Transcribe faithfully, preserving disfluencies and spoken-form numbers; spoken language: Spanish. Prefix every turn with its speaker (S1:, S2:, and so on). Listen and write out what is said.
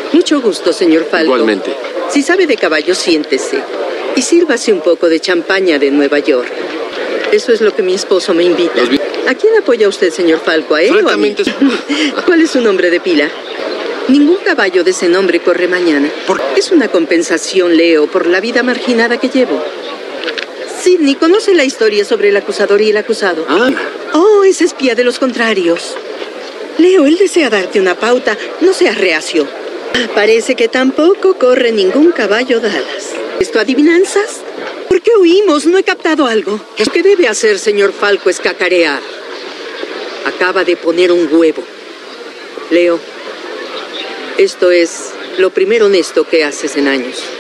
S1: Mucho gusto, señor Falco.
S2: Igualmente.
S1: Si sabe de caballos, siéntese. Y sírvase un poco de champaña de Nueva York. Eso es lo que mi esposo me invita. ¿A quién apoya usted, señor Falco? ¿A él
S2: Francamente...
S1: o a mí? ¿Cuál es su nombre de pila? Ningún caballo de ese nombre corre mañana.
S2: ¿Por?
S1: Es una compensación, Leo, por la vida marginada que llevo. Sidney, ¿conoce la historia sobre el acusador y el acusado?
S2: Ah.
S1: Oh, es espía de los contrarios. Leo, él desea darte una pauta. No seas reacio. Parece que tampoco corre ningún caballo Dallas. ¿Esto adivinanzas? ¿Por qué huimos? No he captado algo. Lo que debe hacer, señor Falco, es cacarear. Acaba de poner un huevo. Leo, esto es lo primero honesto que haces en años.